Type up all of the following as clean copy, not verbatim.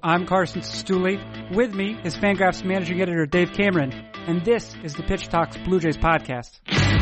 I'm Carson Stuley. With me is Fangraphs managing editor Dave Cameron, and this is the Pitch Talks Blue Jays podcast.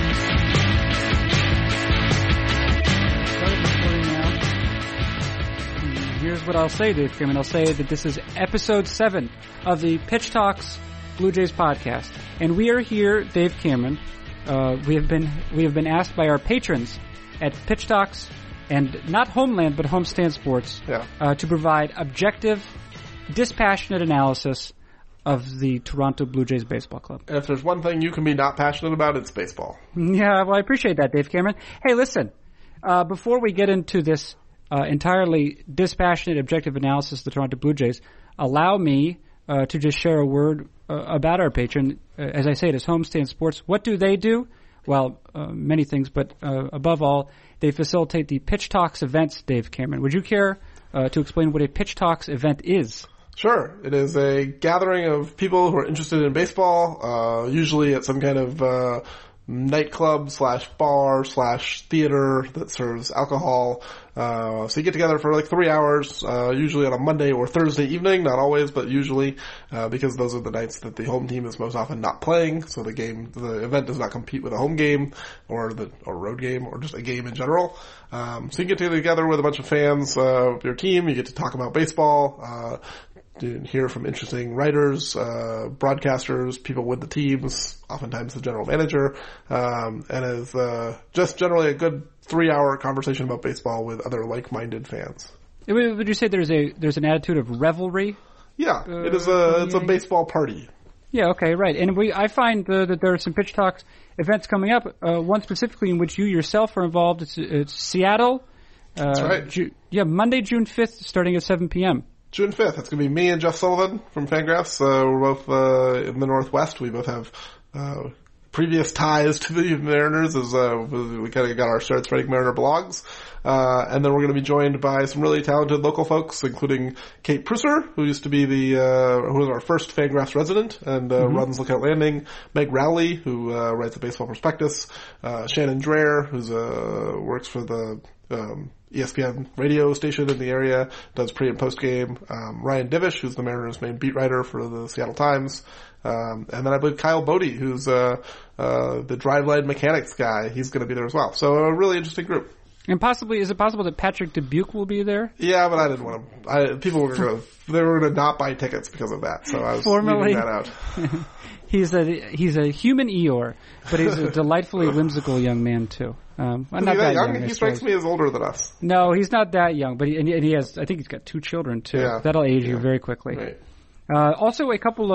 Here's what I'll say, Dave Cameron. I'll say that this is episode 7 of the Pitch Talks Blue Jays podcast, and we are here, Dave Cameron. We have been asked by our patrons at Pitch Talks and not Homeland but Homestand Sports to provide objective, dispassionate analysis of the Toronto Blue Jays baseball club. And if there's one thing you can be not passionate about, it's baseball. Yeah, well, I appreciate that, Dave Cameron. Hey, listen, before we get into this entirely dispassionate, objective analysis of the Toronto Blue Jays, allow me to just share a word about our patron. As I say, it is Homestand Sports. What do they do? Well, many things, but above all, they facilitate the Pitch Talks events, Dave Cameron. Would you care to explain what a Pitch Talks event is? Sure. It is a gathering of people who are interested in baseball, usually at some kind of nightclub / bar / theater that serves alcohol. So you get together for like 3 hours, usually on a Monday or Thursday evening, not always, but usually, because those are the nights that the home team is most often not playing. So the event does not compete with a home game or road game or just a game in general. So you get together with a bunch of fans of your team. You get to talk about baseball, hear from interesting writers, broadcasters, people with the teams, oftentimes the general manager, and is just generally a good 3-hour conversation about baseball with other like-minded fans. Would you say there's an attitude of revelry? Yeah, it's a baseball party. Yeah, okay, right. And I find that there are some Pitch Talks events coming up, one specifically in which you yourself are involved. It's Seattle. That's right. Monday, June 5th, starting at 7 p.m. June 5th. It's going to be me and Jeff Sullivan from Fangraphs. We're both in the Northwest. We both have previous ties to the Mariners as we kind of got our starts writing Mariner blogs. And then we're going to be joined by some really talented local folks, including Kate Prusser, who used to be who was our first Fangraphs resident and runs Lookout Landing, Meg Rowley, who writes the Baseball Prospectus, Shannon Dreher, who's works for the ESPN radio station in the area, does pre- and post-game, Ryan Divish, who's the Mariners' main beat writer for the Seattle Times, and then I believe Kyle Bodie, who's the driveline mechanics guy. He's going to be there as well. So a really interesting group. And is it possible that Patrick Dubuque will be there? Yeah, but I didn't want him. People were going to not buy tickets because of that, so I was leaving that out. He's a human Eeyore, but he's a delightfully whimsical young man too. Not that young. He strikes me as older than us. No, he's not that young, but he has. I think he's got 2 children too. Yeah. That'll age you very quickly. Right. Also, a couple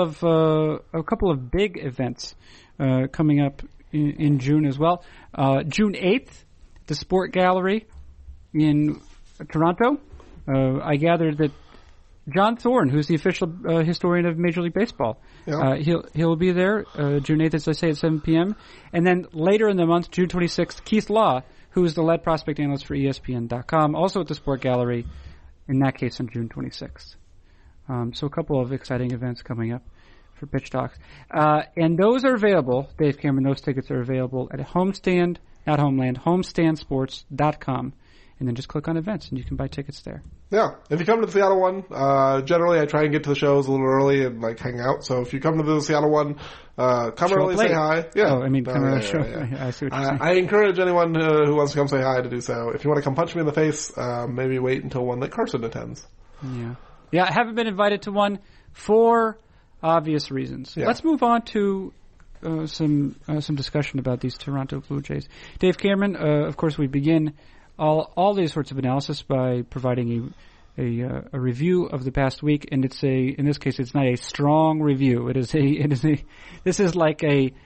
of big events coming up in June as well. June 8th, the Sport Gallery in Toronto. I gathered that John Thorne, who's the official historian of Major League Baseball, he'll be there June 8th, as I say, at 7 p.m. And then later in the month, June 26th, Keith Law, who is the lead prospect analyst for ESPN.com, also at the Sport Gallery, in that case on June 26th. So a couple of exciting events coming up for Pitch Talks. And those are available, Dave Cameron, those tickets are available at Homestand, not Homeland, homestandsports.com. And then just click on events and you can buy tickets there. Yeah. If you come to the Seattle one, generally I try and get to the shows a little early and hang out. So if you come to the Seattle one, come show early, say hi. Yeah. Oh, I mean, come early, show. I see what you're saying. I encourage anyone who wants to come say hi to do so. If you want to come punch me in the face, maybe wait until one that Carson attends. Yeah. Yeah, I haven't been invited to one for obvious reasons. Yeah. Let's move on to some discussion about these Toronto Blue Jays. Dave Cameron, of course, we begin all these sorts of analysis by providing a review of the past week, and in this case it's not a strong review. This is like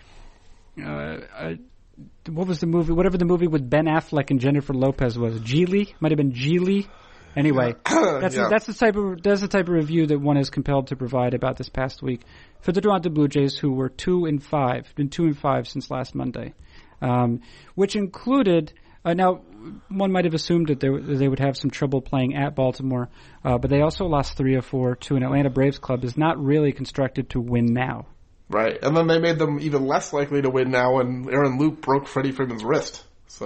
what was the movie? Whatever the movie with Ben Affleck and Jennifer Lopez was, Geely, might have been Geely. Anyway, that's the type of review that one is compelled to provide about this past week for the Toronto Blue Jays, who were 2-5 since last Monday, which included. Now, one might have assumed that they would have some trouble playing at Baltimore, but they also lost 3 of 4 to an Atlanta Braves club is not really constructed to win now. Right, and then they made them even less likely to win now when Aaron Loup broke Freddie Freeman's wrist. So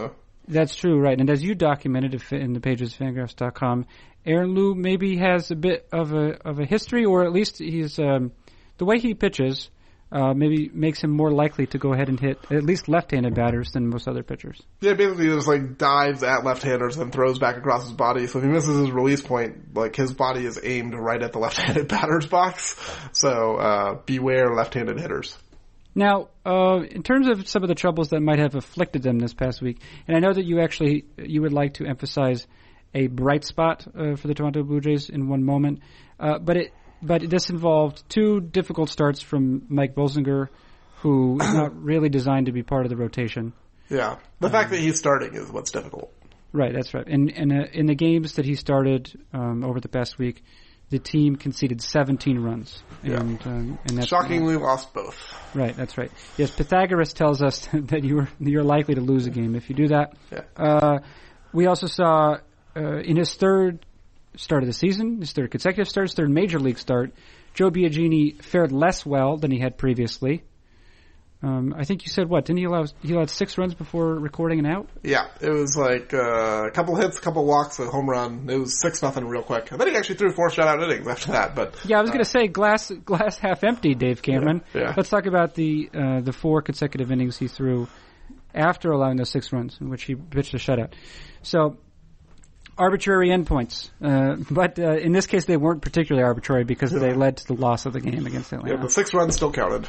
That's true, right? And as you documented in the pages of Fangraphs.com, Aaron Lew maybe has a bit of a history, or at least he's the way he pitches maybe makes him more likely to go ahead and hit at least left-handed batters than most other pitchers. Yeah, basically he just like dives at left-handers and throws back across his body. So if he misses his release point, like his body is aimed right at the left-handed batter's box. So beware left-handed hitters. Now, in terms of some of the troubles that might have afflicted them this past week, and I know that you would like to emphasize a bright spot for the Toronto Blue Jays in one moment, but this involved two difficult starts from Mike Bolsinger, who is not really designed to be part of the rotation. Yeah, the fact that he's starting is what's difficult. Right, that's right. And in the games that he started over the past week, the team conceded 17 runs. Yeah. And that's shockingly lost both. Right, that's right. Yes, Pythagoras tells us that you're likely to lose a game if you do that. Yeah. We also saw in his third start of the season, his third consecutive start, his third major league start, Joe Biagini fared less well than he had previously. I think you said what? Didn't he allowed 6 runs before recording an out? Yeah, it was like a couple hits, a couple walks, a home run. It was 6-0 real quick. And then he actually threw 4 shutout innings after that. But yeah, I was going to say glass half empty, Dave Cameron. Yeah. Let's talk about the 4 consecutive innings he threw after allowing those 6 runs, in which he pitched a shutout. So arbitrary endpoints, but in this case they weren't particularly arbitrary because they led to the loss of the game against Atlanta. Yeah, the 6 runs still counted.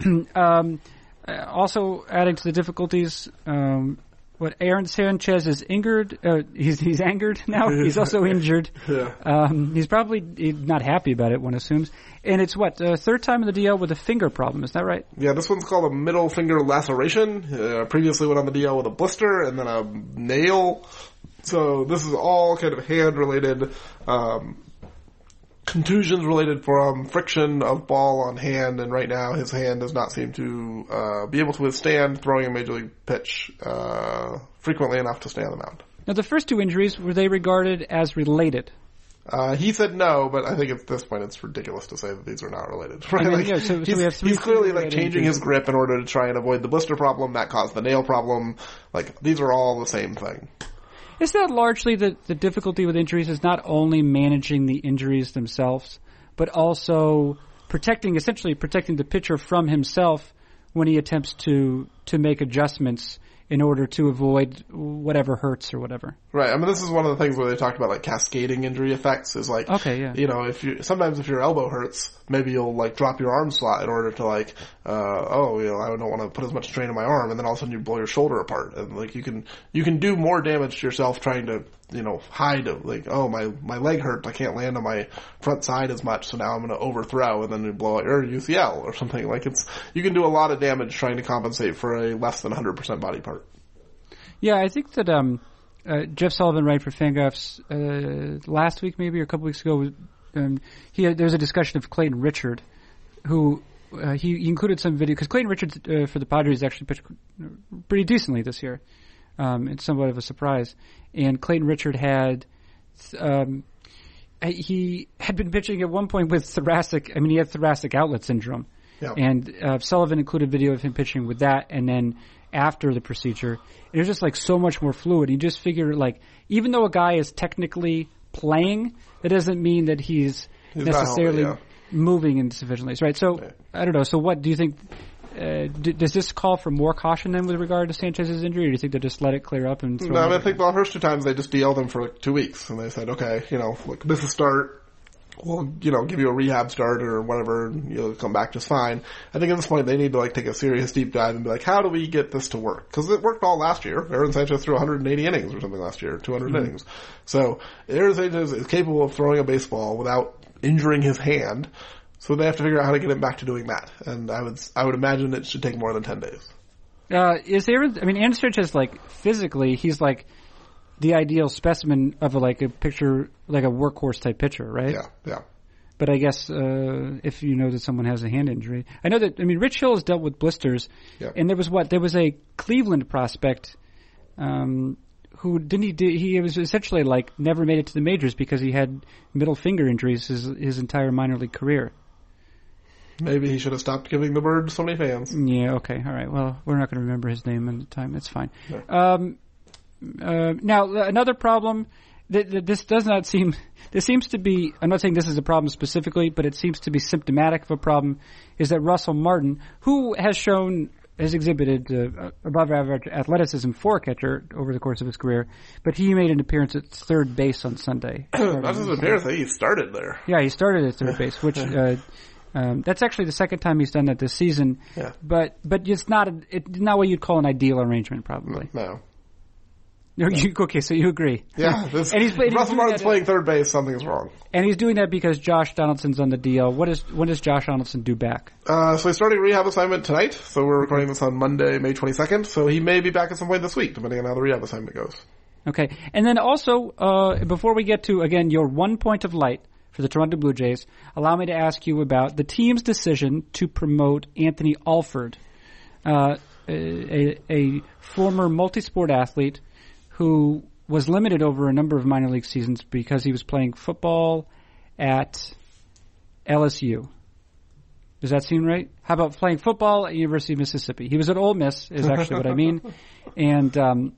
Also adding to the difficulties, Aaron Sanchez is injured. He's angered now. He's also injured. Yeah. He's probably not happy about it, one assumes. And it's third time in the DL with a finger problem. Is that right? Yeah, this one's called a middle finger laceration. Previously went on the DL with a blister and then a nail. So this is all kind of hand-related, contusions related from friction of ball on hand, and right now his hand does not seem to be able to withstand throwing a major league pitch frequently enough to stay on the mound. Now, the first 2 injuries, were they regarded as related? He said no, but I think at this point it's ridiculous to say that these are not related. Right? I mean, so we have 3 he's clearly like changing injuries. his grip in order to try and avoid the blister problem. That caused the nail problem. Like, these are all the same thing. Is that largely the difficulty with injuries is not only managing the injuries themselves, but also essentially protecting the pitcher from himself when he attempts to make adjustments in order to avoid whatever hurts or whatever. Right. I mean, this is one of the things where they talked about like cascading injury effects is like, okay, yeah. You know, sometimes if your elbow hurts, maybe you'll like drop your arm slot in order to like, I don't want to put as much strain on my arm, and then all of a sudden you blow your shoulder apart. And like you can do more damage to yourself trying to, hide like, my leg hurt, I can't land on my front side as much, so now I'm going to overthrow, and then you blow out your UCL or something. Like you can do a lot of damage trying to compensate for a less than 100% body part. Yeah, I think that Jeff Sullivan, right, for Fangraphs last week maybe or a couple weeks ago, there was a discussion of Clayton Richard, who he included some video because Clayton Richard for the Padres actually pitched pretty decently this year. It's somewhat of a surprise, and Clayton Richard he had been pitching at one point with he had thoracic outlet syndrome. Yeah. And Sullivan included video of him pitching with that, and then after the procedure, it was just like so much more fluid. You just figure like, even though a guy is technically playing, that doesn't mean that he's necessarily moving in sufficient ways, right? So, I don't know. So what do you think, does this call for more caution then with regard to Sanchez's injury, or do you think they'll just let it clear up and throw I think the first 2 times they just DL'd him for like 2 weeks, and they said, okay, look, this is start. We'll, give you a rehab start or whatever, and you'll come back just fine. I think at this point they need to like take a serious deep dive and be like, how do we get this to work? Because it worked all last year. Aaron Sanchez threw 180 innings or something last year, 200 innings. So Aaron Sanchez is capable of throwing a baseball without injuring his hand. So they have to figure out how to get him back to doing that. And I would imagine it should take more than 10 days. Aaron Sanchez, like, physically, he's like the ideal specimen of a workhorse type pitcher, right? Yeah. But I guess if you know that someone has a hand injury, I know that. Rich Hill has dealt with blisters, and there was a Cleveland prospect who he was essentially like never made it to the majors because he had middle finger injuries his entire minor league career. Maybe he should have stopped giving the bird so many fans. Yeah. Okay. All right. Well, we're not going to remember his name at the time. It's fine. No. Now, another problem, this seems to be, I'm not saying this is a problem specifically, but it seems to be symptomatic of a problem, is that Russell Martin, who has exhibited above average athleticism for a catcher over the course of his career, but he made an appearance at third base on Sunday. Not just an appearance, I think he started there. Yeah, he started at third base, which that's actually the second time he's done that this season. Yeah. But it's not what you'd call an ideal arrangement, probably. No. Okay, so you agree. Yeah, Russell Martin's playing third base, something's wrong. And he's doing that because Josh Donaldson's on the DL. When does Josh Donaldson due back? So he's starting a rehab assignment tonight, so we're recording this on Monday, May 22nd, so he may be back at some point this week, depending on how the rehab assignment goes. Okay, and then also, before we get to, again, your 1 point of light for the Toronto Blue Jays, allow me to ask you about the team's decision to promote Anthony Alford, a former multi-sport athlete who was limited over a number of minor league seasons because he was playing football at LSU. Does that seem right? How about playing football at University of Mississippi? He was at Ole Miss, is actually what I mean. And,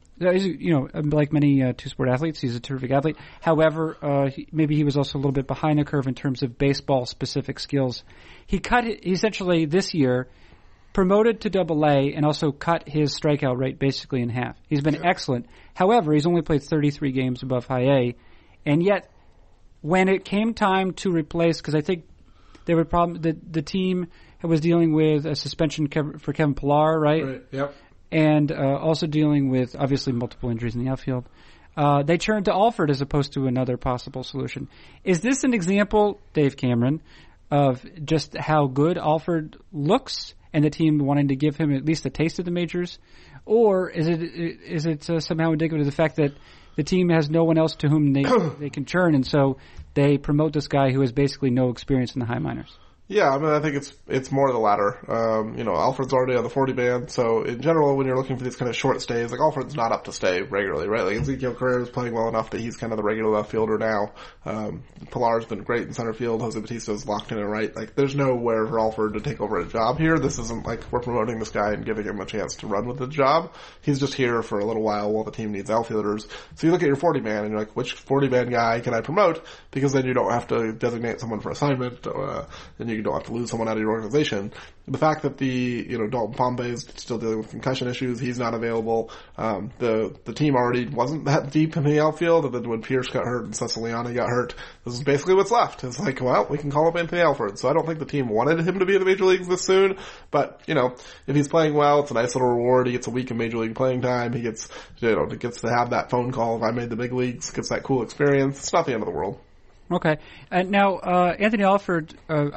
like many two-sport athletes, he's a terrific athlete. However, maybe he was also a little bit behind the curve in terms of baseball-specific skills. He essentially this year promoted to Double-A and also cut his strikeout rate basically in half. He's been excellent. However, he's only played 33 games above High A, and yet when it came time to replace, because I think there were problems, the team was dealing with a suspension for Kevin Pillar, right? Right. Yep. And also dealing with obviously multiple injuries in the outfield. They turned to Alford as opposed to another possible solution. Is this an example, Dave Cameron, of just how good Alford looks, and the team wanting to give him at least a taste of the majors? Or is it somehow indicative of the fact that the team has no one else to whom they can turn, and so they promote this guy who has basically no experience in the high minors? Yeah, I mean, I think it's more the latter. Alford's already on the 40-man, so in general, when you're looking for these kind of short stays, like Alford's not up to stay regularly, right? Like Ezekiel Carrera is playing well enough that he's kind of the regular left fielder now. Pillar's been great in center field. Jose Batista's locked in and right. Like, there's nowhere for Alford to take over a job here. This isn't like we're promoting this guy and giving him a chance to run with the job. He's just here for a little while the team needs outfielders. So you look at your 40-man and you're like, which 40-man guy can I promote? Because then you don't have to designate someone for assignment, and you don't have to lose someone out of your organization. The fact that Dalton Pompey is still dealing with concussion issues, he's not available. The team already wasn't that deep in the outfield, and then when Pierce got hurt and Ceciliani got hurt, this is basically what's left. It's like, well, we can call up Anthony Alford. So I don't think the team wanted him to be in the major leagues this soon, but, if he's playing well, it's a nice little reward. He gets a week of major league playing time. He gets to have that phone call if I made the big leagues, gets that cool experience. It's not the end of the world. Okay. Now, Anthony Alford,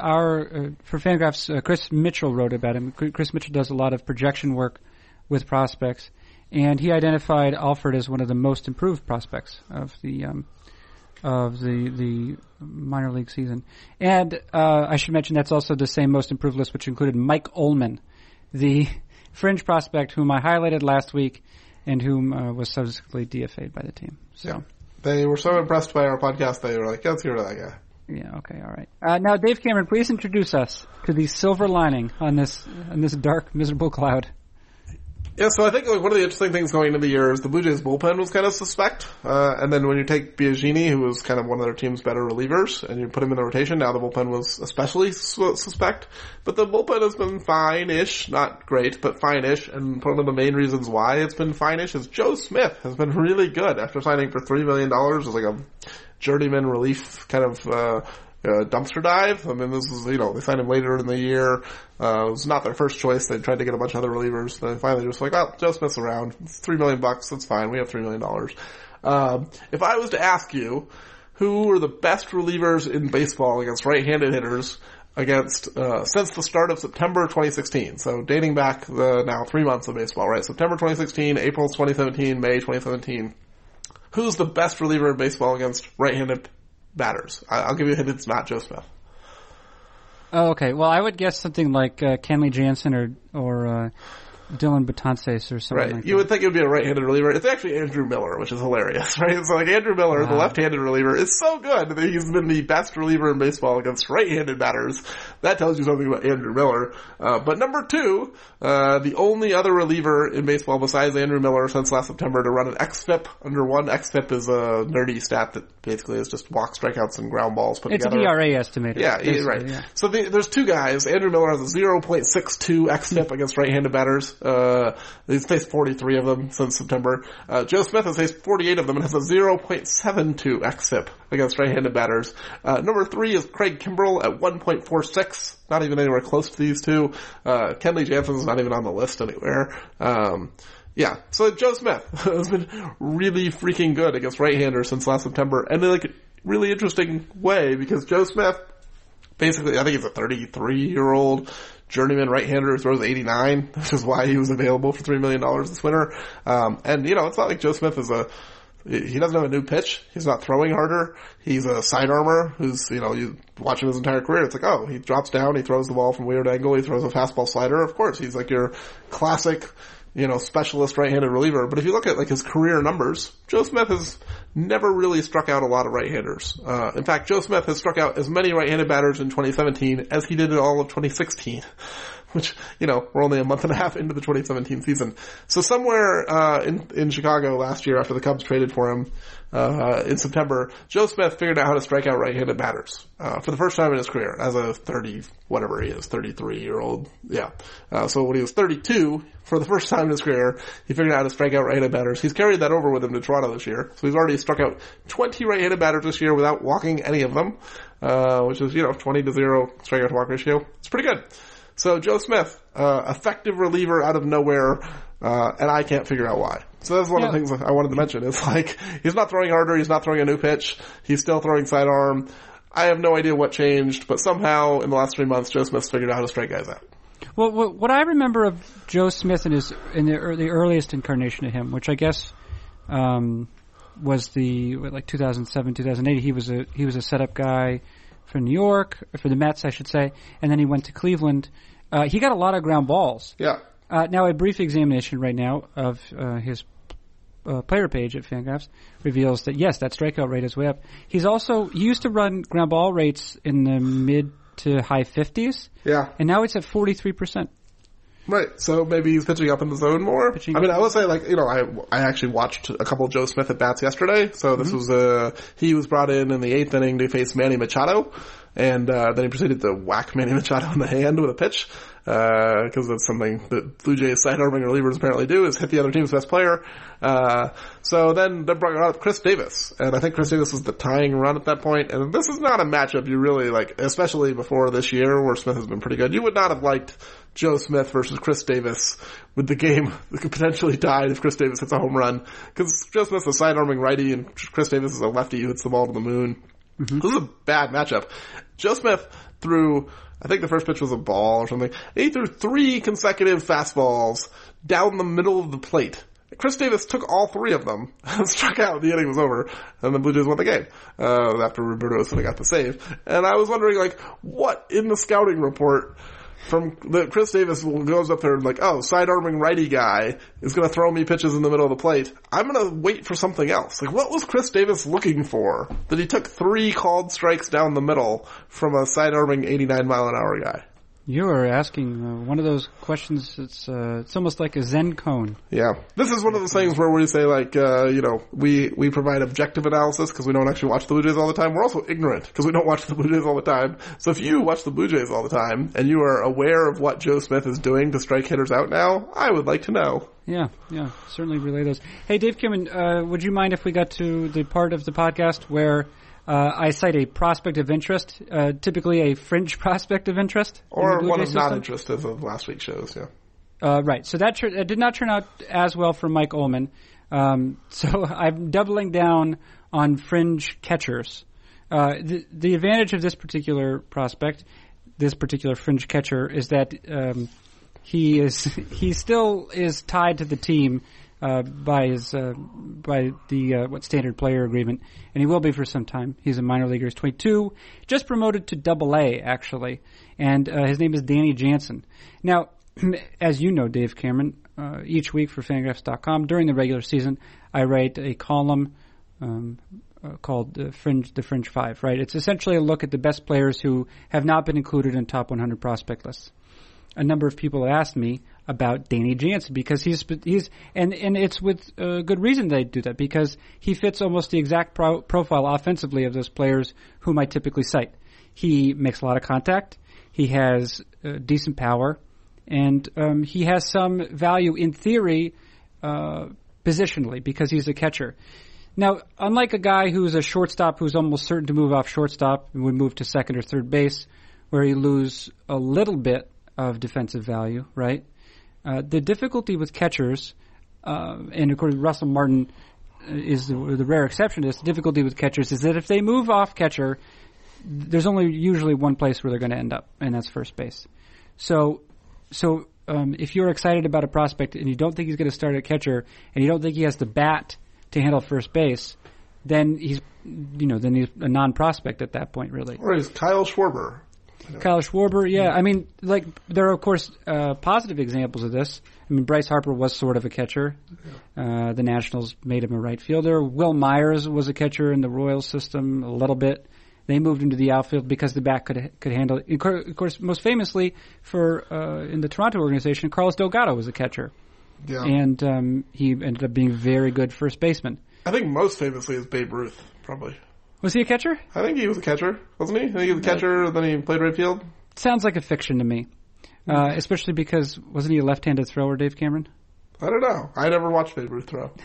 for Fangraphs, Chris Mitchell wrote about him. Chris Mitchell does a lot of projection work with prospects, and he identified Alford as one of the most improved prospects of the minor league season. And I should mention that's also the same most improved list, which included Mike Ullman, the fringe prospect whom I highlighted last week and whom was subsequently DFA'd by the team. So. Yeah. They were so impressed by our podcast, they were like, let's hear that guy. Yeah, okay, all right. Now, Dave Cameron, please introduce us to the silver lining on this dark, miserable cloud. Yeah, so I think one of the interesting things going into the year is the Blue Jays bullpen was kind of suspect. And then when you take Biagini, who was kind of one of their team's better relievers, and you put him in the rotation, now the bullpen was especially suspect. But the bullpen has been fine-ish, not great, but fine-ish. And one of the main reasons why it's been fine-ish is Joe Smith has been really good after signing for $3 million as like a journeyman relief kind of dumpster dive. I mean, this is, they signed him later in the year. It was not their first choice. They tried to get a bunch of other relievers. Then finally just like, oh, Joe Smith's around. It's $3 million. That's fine. We have $3 million. If I was to ask you, who are the best relievers in baseball against right-handed hitters against, since the start of September 2016. So dating back now 3 months of baseball, right? September 2016, April 2017, May 2017. Who's the best reliever in baseball against right-handed batters? I'll give you a hint, it's not Joe Smith. Oh, okay. Well, I would guess something like Kenley Jansen or Dylan Betances or something Right. like You would think it would be a right-handed reliever. It's actually Andrew Miller, which is hilarious, right? So like Andrew Miller, the left-handed reliever, is so good that he's been the best reliever in baseball against right-handed batters. That tells you something about Andrew Miller. But number 2, the only other reliever in baseball besides Andrew Miller since last September to run an xFIP under 1. xFIP is a nerdy stat that basically is just walk, strikeouts, and ground balls put It's together. an ERA estimator. Yeah, right. Yeah. So there's 2 guys. Andrew Miller has a 0.62 xFIP against right-handed batters. He's faced 43 of them since September. Joe Smith has faced 48 of them and has a 0.72 xFIP against right-handed batters. Number 3 is Craig Kimbrell at 1.46. Not even anywhere close to these 2. Kenley Jansen's not even on the list anywhere. Yeah, so Joe Smith has been really freaking good against right-handers since last September, and in like a really interesting way, because Joe Smith, basically, I think he's a 33-year-old journeyman right-hander who throws 89, which is why he was available for $3 million this winter. And, you know, it's not like Joe Smith is he doesn't have a new pitch. He's not throwing harder. He's a sidearmer who's, you know, you watch him his entire career. It's like, oh, he drops down, he throws the ball from a weird angle, he throws a fastball slider. Of course, he's like your classic, you know, specialist right-handed reliever. But if you look at like his career numbers, Joe Smith has never really struck out a lot of right-handers. In fact, Joe Smith has struck out as many right-handed batters in 2017 as he did in all of 2016. Which, you know, we're only a month and a half into the 2017 season. So somewhere, in Chicago last year after the Cubs traded for him, in September, Joe Smith figured out how to strike out right-handed batters, for the first time in his career as a 33-year-old. Yeah. So when he was 32, for the first time in his career, he figured out how to strike out right-handed batters. He's carried that over with him to Toronto this year. So he's already struck out 20 right-handed batters this year without walking any of them, which is, you know, 20-0 strikeout to walk ratio. It's pretty good. So Joe Smith, effective reliever out of nowhere, and I can't figure out why. So that's one of the things I wanted to mention. It's like, he's not throwing harder, he's not throwing a new pitch, he's still throwing sidearm. I have no idea what changed, but somehow in the last 3 months, Joe Smith's figured out how to strike guys out. Well, what I remember of Joe Smith in the earliest incarnation of him, which I guess was like 2007, 2008. He was a setup guy for New York, or for the Mets, I should say, and then he went to Cleveland. He got a lot of ground balls. Yeah. Now, a brief examination right now of his player page at Fangraphs reveals that, yes, that strikeout rate is way up. He used to run ground ball rates in the mid to high 50s. Yeah. And now it's at 43%. Right, so maybe he's pitching up in the zone more. I will say, like, you know, I actually watched a couple of Joe Smith at-bats yesterday, so this was, he was brought in the 8th inning to face Manny Machado, and then he proceeded to whack Manny Machado in the hand with a pitch, because that's something that Blue Jays sidearming relievers apparently do, is hit the other team's best player. So then they brought out Chris Davis, and I think Chris Davis was the tying run at that point, and this is not a matchup you really like, especially before this year where Smith has been pretty good. You would not have liked Joe Smith versus Chris Davis with the game that could potentially die if Chris Davis hits a home run, because Joe Smith's a side-arming righty and Chris Davis is a lefty who hits the ball to the moon. Mm-hmm. This is a bad matchup. Joe Smith threw, I think the first pitch was a ball or something. He threw 3 consecutive fastballs down the middle of the plate. Chris Davis took all 3 of them and struck out. The inning was over, and the Blue Jays won the game after Roberto Osuna got the save. And I was wondering, like, what in the scouting report from the Chris Davis goes up there and like, oh, side-arming righty guy is going to throw me pitches in the middle of the plate. I'm going to wait for something else. Like, what was Chris Davis looking for that he took 3 called strikes down the middle from a side-arming 89-mile-an-hour guy? You are asking one of those questions. It's almost like a Zen cone. Yeah, this is one of those things where we say, like, you know, we provide objective analysis because we don't actually watch the Blue Jays all the time. We're also ignorant because we don't watch the Blue Jays all the time. So if you watch the Blue Jays all the time and you are aware of what Joe Smith is doing to strike hitters out now, I would like to know. Yeah, certainly relay those. Hey, Dave Kimman, would you mind if we got to the part of the podcast where I cite a prospect of interest, typically a fringe prospect of interest? Or one of not interest as of last week's shows, yeah. Right, so that did not turn out as well for Mike Ullman. So I'm doubling down on fringe catchers. The advantage of this particular prospect, this particular fringe catcher, is that he still is tied to the team by the standard player agreement, and he will be for some time. He's a minor leaguer. He's 22, just promoted to Double-A actually, and his name is Danny Jansen. Now, as you know, Dave Cameron, each week for Fangraphs.com during the regular season, I write a column called the Fringe 5, right? It's essentially a look at the best players who have not been included in top 100 prospect lists. A number of people asked me about Danny Jansen because he's and it's with good reason they do that, because he fits almost the exact profile offensively of those players whom I typically cite. He makes a lot of contact. He has decent power, and he has some value in theory positionally because he's a catcher. Now, unlike a guy who's a shortstop who's almost certain to move off shortstop and would move to second or third base, where he lose a little bit of defensive value, right? The difficulty with catchers, and of course Russell Martin is the rare exception to this, the difficulty with catchers is that if they move off catcher, there's only usually one place where they're going to end up, and that's first base. So if you're excited about a prospect and you don't think he's going to start at catcher, and you don't think he has the bat to handle first base, then he's a non-prospect at that point, really. Or he's Kyle Schwarber. Kyle Schwarber, yeah. I mean, like, there are, of course, positive examples of this. I mean, Bryce Harper was sort of a catcher. The Nationals made him a right fielder. Will Myers was a catcher in the Royals system a little bit. They moved him to the outfield because the bat could handle it. Of course, most famously in the Toronto organization, Carlos Delgado was a catcher. Yeah. And he ended up being a very good first baseman. I think most famously is Babe Ruth, probably. Was he a catcher? I think he was a catcher, wasn't he? I think he was a catcher, then he played right field. Sounds like a fiction to me. Especially because, wasn't he a left-handed thrower, Dave Cameron? I don't know. I never watched Babe Ruth throw.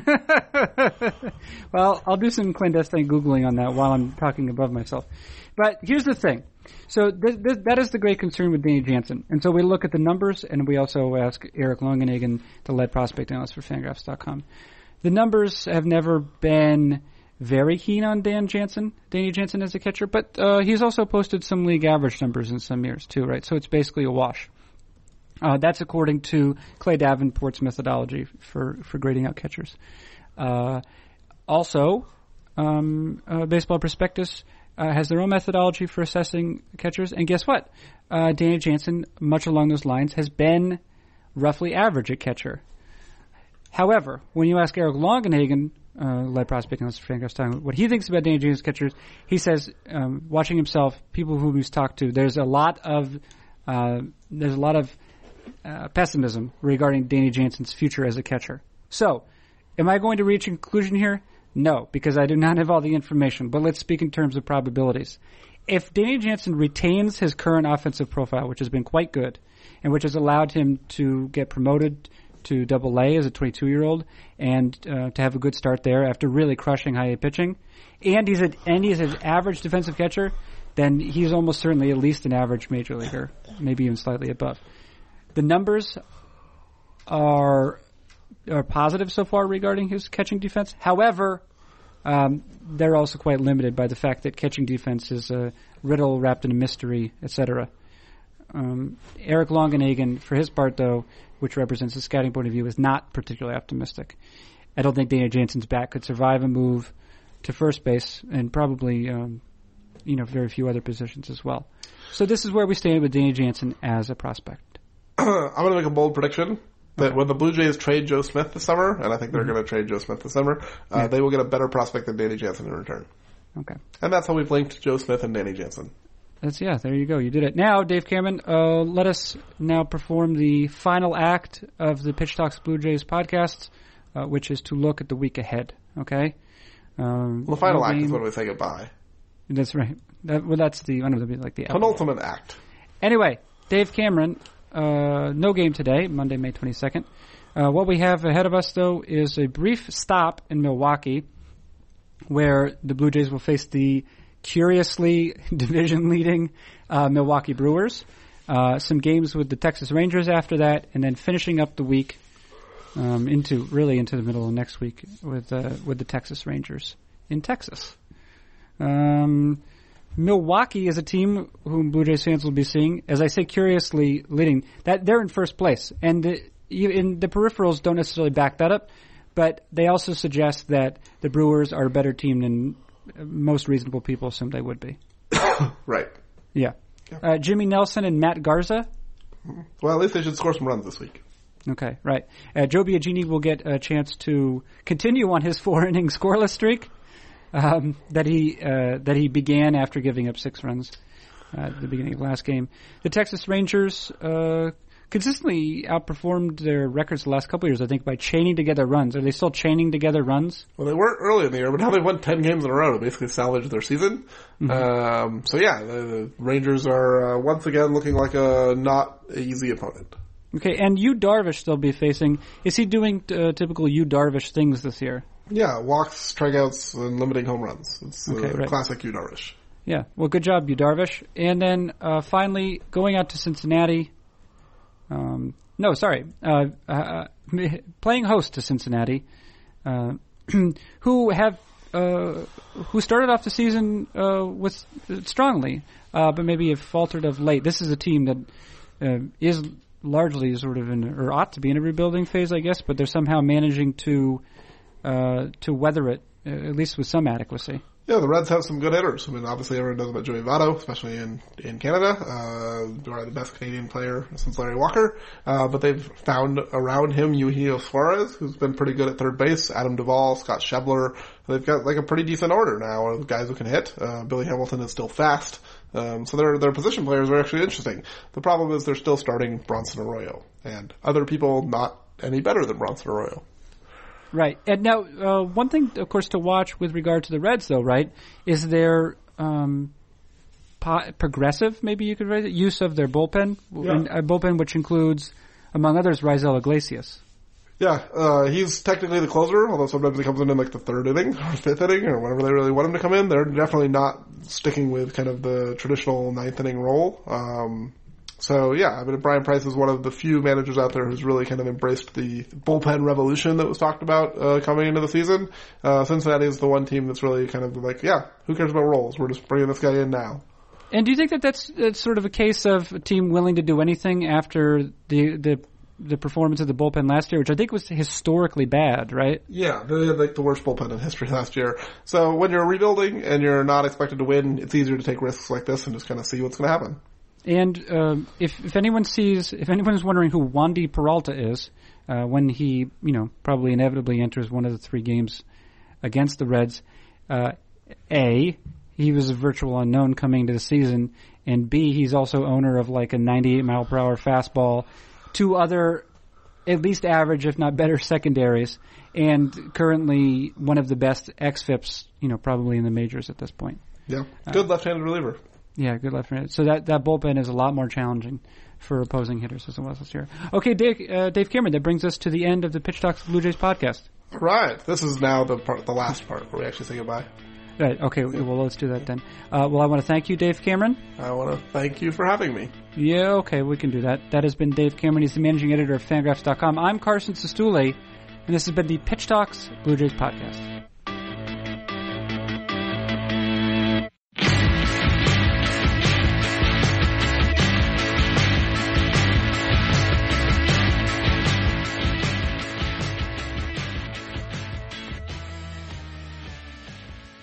Well, I'll do some clandestine Googling on that while I'm talking above myself. But here's the thing. So that is the great concern with Danny Jansen. And so we look at the numbers, and we also ask Eric Longenhagen, the lead prospect analyst for Fangraphs.com. The numbers have never been very keen on Danny Jansen as a catcher, but he's also posted some league average numbers in some years too, right? So it's basically a wash. That's according to Clay Davenport's methodology for grading out catchers. Also, Baseball Prospectus has their own methodology for assessing catchers, and guess what? Danny Jansen, much along those lines, has been roughly average at catcher. However, when you ask Eric Longenhagen, lead prospect analyst for Fangraphs, what he thinks about Danny Jansen's catchers, he says, watching himself, people whom he's talked to, there's a lot of pessimism regarding Danny Jansen's future as a catcher. So, am I going to reach a conclusion here? No, because I do not have all the information. But let's speak in terms of probabilities. If Danny Jansen retains his current offensive profile, which has been quite good, and which has allowed him to get promoted to Double-A as a 22-year-old, and to have a good start there after really crushing high A pitching, and he's an average defensive catcher, then he's almost certainly at least an average major leaguer, maybe even slightly above. The numbers are positive so far regarding his catching defense. However, they're also quite limited by the fact that catching defense is a riddle wrapped in a mystery, etc. Eric Longenhagen, for his part, though, which represents the scouting point of view, is not particularly optimistic. I don't think Danny Jansen's bat could survive a move to first base, and probably very few other positions as well. So this is where we stand with Danny Jansen as a prospect. I'm going to make a bold prediction that when the Blue Jays trade Joe Smith this summer, and I think they're going to trade Joe Smith this summer, they will get a better prospect than Danny Jansen in return. Okay. And that's how we've linked Joe Smith and Danny Jansen. There you go. You did it. Now, Dave Cameron, let us now perform the final act of the Pitch Talks Blue Jays podcast, which is to look at the week ahead. Okay? The final act is when we say goodbye. That's right. That's the penultimate act. Anyway, Dave Cameron, no game today, Monday, May 22nd. What we have ahead of us, though, is a brief stop in Milwaukee, where the Blue Jays will face the curiously division-leading Milwaukee Brewers. Some games with the Texas Rangers after that, and then finishing up the week into the middle of next week with the Texas Rangers in Texas. Milwaukee is a team whom Blue Jays fans will be seeing, as I say, curiously leading. That they're in first place, and the peripherals don't necessarily back that up, but they also suggest that the Brewers are a better team than most reasonable people assume they would be. Right. Yeah. Jimmy Nelson and Matt Garza Well, at least they should score some runs this week. Okay, right. Joe Biagini will get a chance to continue on his 4-inning scoreless streak that he began after giving up 6 runs at the beginning of last game. The Texas Rangers consistently outperformed their records the last couple of years, I think, by chaining together runs. Are they still chaining together runs? Well, they weren't early in the year, but now they've won 10 games in a row to basically salvage their season. Mm-hmm. The Rangers are once again looking like a not easy opponent. Okay, and Yu Darvish they'll be facing. Is he doing typical Yu Darvish things this year? Yeah, walks, strikeouts, and limiting home runs. It's classic Yu Darvish. Yeah, well, good job, Yu Darvish. And then finally, going out to Cincinnati. Playing host to Cincinnati, who started off the season with strongly, but maybe have faltered of late. This is a team that is largely sort of or ought to be in a rebuilding phase, I guess, but they're somehow managing to weather it, at least with some adequacy. Yeah, the Reds have some good hitters. I mean, obviously everyone knows about Joey Votto, especially in Canada. Probably the best Canadian player since Larry Walker. But they've found around him Eugenio Suarez, who's been pretty good at third base, Adam Duvall, Scott Schebler. They've got like a pretty decent order now of guys who can hit. Billy Hamilton is still fast. So their position players are actually interesting. The problem is they're still starting Bronson Arroyo, and other people not any better than Bronson Arroyo. Right. And now, one thing, of course, to watch with regard to the Reds, though, right, is their progressive, maybe you could write it, use of their bullpen, and a bullpen which includes, among others, Raisel Iglesias. Yeah, he's technically the closer, although sometimes he comes in like the 3rd inning or 5th inning or whenever they really want him to come in. They're definitely not sticking with kind of the traditional 9th inning role. Brian Price is one of the few managers out there who's really kind of embraced the bullpen revolution that was talked about coming into the season. Cincinnati is the one team that's really kind of like, who cares about roles? We're just bringing this guy in now. And do you think that that's sort of a case of a team willing to do anything after the performance of the bullpen last year, which I think was historically bad, right? Yeah, they had like the worst bullpen in history last year. So when you're rebuilding and you're not expected to win, it's easier to take risks like this and just kind of see what's going to happen. And if anyone's wondering who Wandy Peralta is, when he probably inevitably enters one of the 3 games against the Reds, A, he was a virtual unknown coming into the season, and B, he's also owner of like a 98 mile per hour fastball, 2 other at least average, if not better, secondaries, and currently one of the best xFIPs, probably in the majors at this point. Yeah, good left-handed reliever. Yeah, good left-handed. So that bullpen is a lot more challenging for opposing hitters as it was this year. Okay, Dave Cameron, that brings us to the end of the Pitch Talks Blue Jays podcast. Right. This is now the last part where we actually say goodbye. Right. Okay. Well, let's do that then. I want to thank you, Dave Cameron. I want to thank you for having me. Yeah. Okay. We can do that. That has been Dave Cameron. He's the managing editor of Fangraphs.com. I'm Carson Sestouli, and this has been the Pitch Talks Blue Jays podcast.